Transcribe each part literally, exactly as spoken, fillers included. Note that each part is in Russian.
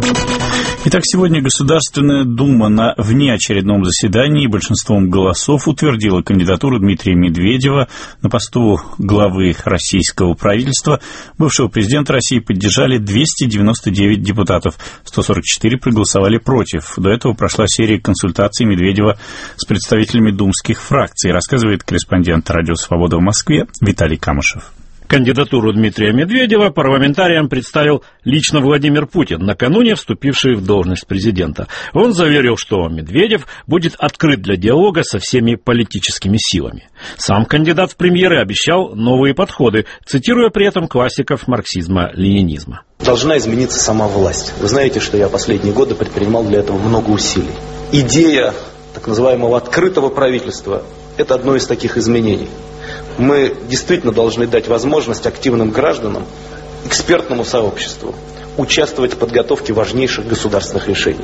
Итак, сегодня Государственная Дума на внеочередном заседании большинством голосов утвердила кандидатуру Дмитрия Медведева на посту главы российского правительства. Бывшего президента России поддержали двести девяносто девять депутатов, сто сорок четыре проголосовали против. До этого прошла серия консультаций Медведева с представителями думских фракций, рассказывает корреспондент «Радио Свобода» в Москве Виталий Камышев. Кандидатуру Дмитрия Медведева парламентариям представил лично Владимир Путин, накануне вступивший в должность президента. Он заверил, что Медведев будет открыт для диалога со всеми политическими силами. Сам кандидат в премьеры обещал новые подходы, цитируя при этом классиков марксизма-ленинизма. Должна измениться сама власть. Вы знаете, что я последние годы предпринимал для этого много усилий. Идея так называемого открытого правительства – это одно из таких изменений. Мы действительно должны дать возможность активным гражданам, экспертному сообществу участвовать в подготовке важнейших государственных решений.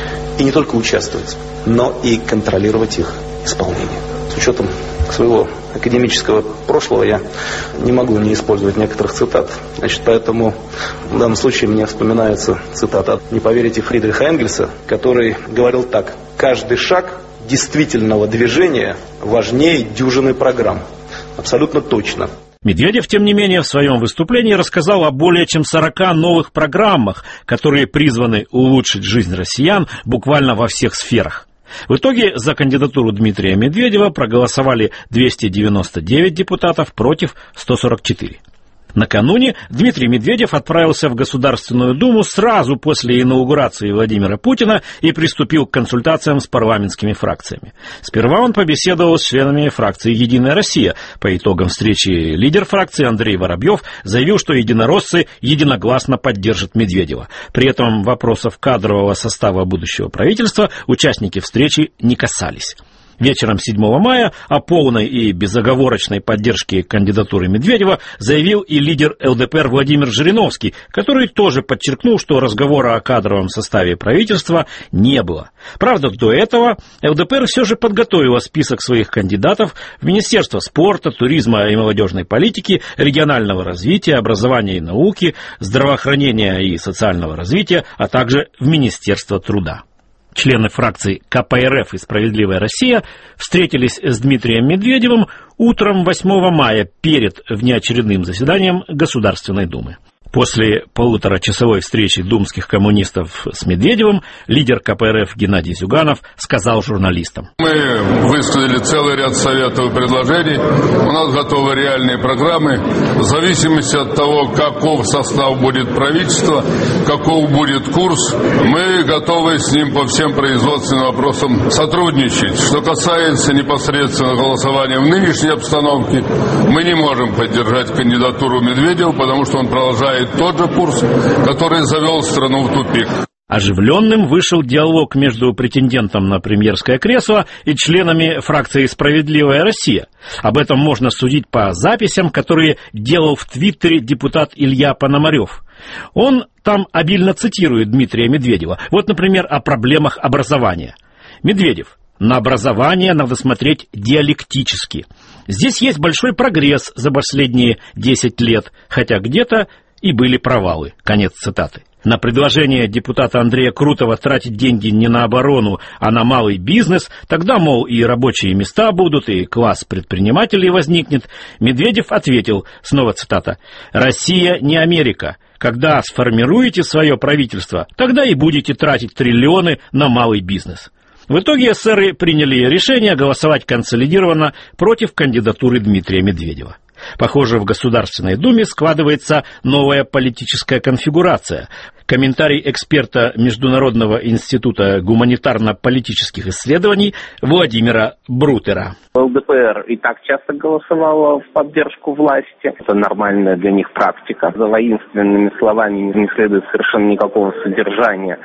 И не только участвовать, но и контролировать их исполнение. С учетом своего академического прошлого я не могу не использовать некоторых цитат. Значит, поэтому в данном случае мне вспоминается цитата, не поверите, Фридриха Энгельса, который говорил так: «Каждый шаг действительного движения важнее дюжины программ». Абсолютно точно. Медведев, тем не менее, в своем выступлении рассказал о более чем сорока новых программах, которые призваны улучшить жизнь россиян буквально во всех сферах. В итоге за кандидатуру Дмитрия Медведева проголосовали двести девяносто девять депутатов против ста сорока четырёх. Накануне Дмитрий Медведев отправился в Государственную Думу сразу после инаугурации Владимира Путина и приступил к консультациям с парламентскими фракциями. Сперва он побеседовал с членами фракции «Единая Россия». По итогам встречи лидер фракции Андрей Воробьев заявил, что единороссы единогласно поддержат Медведева. При этом вопросов кадрового состава будущего правительства участники встречи не касались. Вечером седьмого мая о полной и безоговорочной поддержке кандидатуры Медведева заявил и лидер эл дэ пэ эр Владимир Жириновский, который тоже подчеркнул, что разговора о кадровом составе правительства не было. Правда, до этого эл дэ пэ эр все же подготовила список своих кандидатов в Министерство спорта, туризма и молодежной политики, регионального развития, образования и науки, здравоохранения и социального развития, а также в Министерство труда. Члены фракций ка пэ эр эф и «Справедливая Россия» встретились с Дмитрием Медведевым утром восьмого мая перед внеочередным заседанием Государственной Думы. После полуторачасовой встречи думских коммунистов с Медведевым лидер ка пэ эр эф Геннадий Зюганов сказал журналистам: Мы высказали целый ряд советов и предложений. У нас готовы реальные программы. В зависимости от того, каков состав будет правительства, каков будет курс, мы готовы с ним по всем производственным вопросам сотрудничать. Что касается непосредственно голосования в нынешней обстановке, мы не можем поддержать кандидатуру Медведева, потому что он продолжает тот же курс, который завел страну в тупик. Оживленным вышел диалог между претендентом на премьерское кресло и членами фракции «Справедливая Россия». Об этом можно судить по записям, которые делал в Твиттере депутат Илья Пономарев. Он там обильно цитирует Дмитрия Медведева. Вот, например, о проблемах образования. Медведев: на образование надо смотреть диалектически. Здесь есть большой прогресс за последние десять лет, хотя где-то и были провалы. Конец цитаты. На предложение депутата Андрея Крутова тратить деньги не на оборону, а на малый бизнес, тогда, мол, и рабочие места будут, и класс предпринимателей возникнет, Медведев ответил, снова цитата: «Россия не Америка. Когда сформируете свое правительство, тогда и будете тратить триллионы на малый бизнес». В итоге эсеры приняли решение голосовать консолидированно против кандидатуры Дмитрия Медведева. Похоже, в Государственной Думе складывается новая политическая конфигурация. Комментарий эксперта Международного института гуманитарно-политических исследований Владимира Брутера. эл дэ пэ эр и так часто голосовала в поддержку власти. Это нормальная для них практика. За воинственными словами не следует совершенно никакого содержания,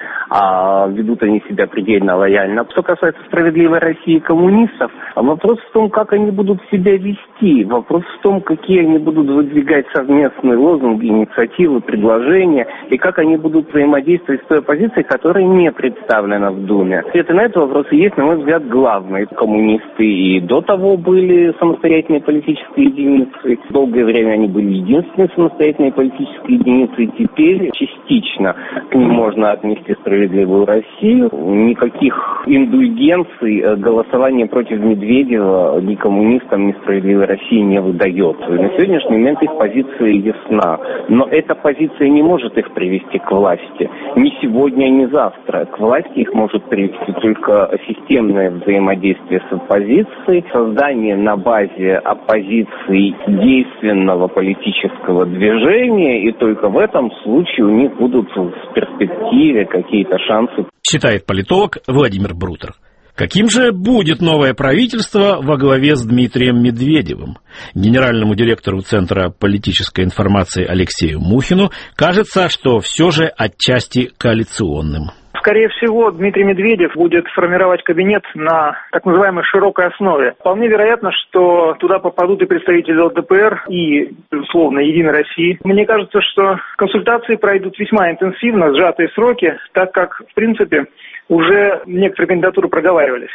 а ведут они себя предельно лояльно. Что касается «Справедливой России» и коммунистов, вопрос в том, как они будут себя вести. Вопрос в том, какие они будут выдвигать совместные лозунги, инициативы, предложения, и как они будут будут взаимодействовать с той оппозицией, которая не представлена в Думе? Ответы на этот вопрос есть, на мой взгляд, главный. Коммунисты и до того были самостоятельной политической единицей. Долгое время они были единственной самостоятельной политической единицей. Теперь частично к ним можно отнести «Справедливую Россию». Никаких индульгенций голосование против Медведева ни коммунистам, ни «Справедливой России» не выдает. На сегодняшний момент их позиция ясна. Но эта позиция не может их привести к власти. Ни сегодня, ни завтра. К власти их может привести только системное взаимодействие с оппозицией, создание на базе оппозиции действенного политического движения, и только в этом случае у них будут в перспективе какие-то шансы. Считает политолог Владимир Брутер. Каким же будет новое правительство во главе с Дмитрием Медведевым? Генеральному директору Центра политической информации Алексею Мухину кажется, что все же отчасти коалиционным. Скорее всего, Дмитрий Медведев будет формировать кабинет на так называемой широкой основе. Вполне вероятно, что туда попадут и представители ЛДПР, и, безусловно, Единой России. Мне кажется, что консультации пройдут весьма интенсивно, сжатые сроки, так как, в принципе, уже некоторые кандидатуры проговаривались.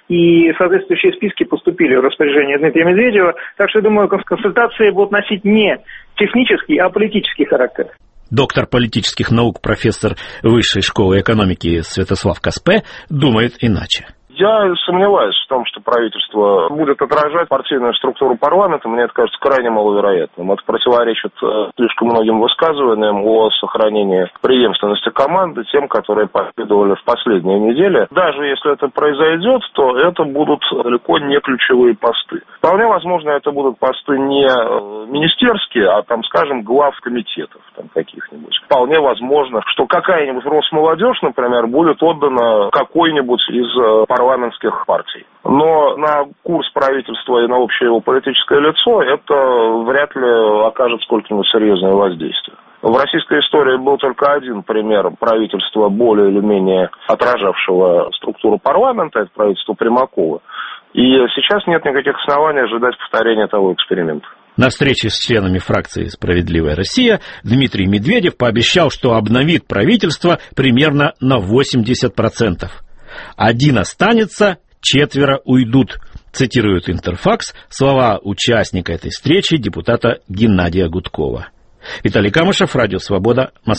И соответствующие списки поступили в распоряжение Дмитрия Медведева. Так что, я думаю, консультации будут носить не технический, а политический характер. Доктор политических наук, профессор Высшей школы экономики Святослав Каспе думает иначе. Я сомневаюсь в том, что правительство будет отражать партийную структуру парламента. Мне это кажется крайне маловероятным. Это противоречит слишком многим высказываниям о сохранении преемственности команды, тем, которые последовали в последние недели. Даже если это произойдет, то это будут далеко не ключевые посты. Вполне возможно, это будут посты не министерские, а, там, скажем, глав комитетов там, каких-нибудь. Вполне возможно, что какая-нибудь Росмолодежь, например, будет отдана какой-нибудь из парламентов парламентских партий. Но на курс правительства и на общее его политическое лицо это вряд ли окажет сколько-нибудь серьезное воздействие. В российской истории был только один пример правительства, более или менее отражавшего структуру парламента, это правительство Примакова. И сейчас нет никаких оснований ожидать повторения того эксперимента. На встрече с членами фракции «Справедливая Россия» Дмитрий Медведев пообещал, что обновит правительство примерно на восемьдесят процентов. «Один останется, четверо уйдут», цитирует Интерфакс слова участника этой встречи, депутата Геннадия Гудкова. Виталий Камышев, Радио Свобода, Москва.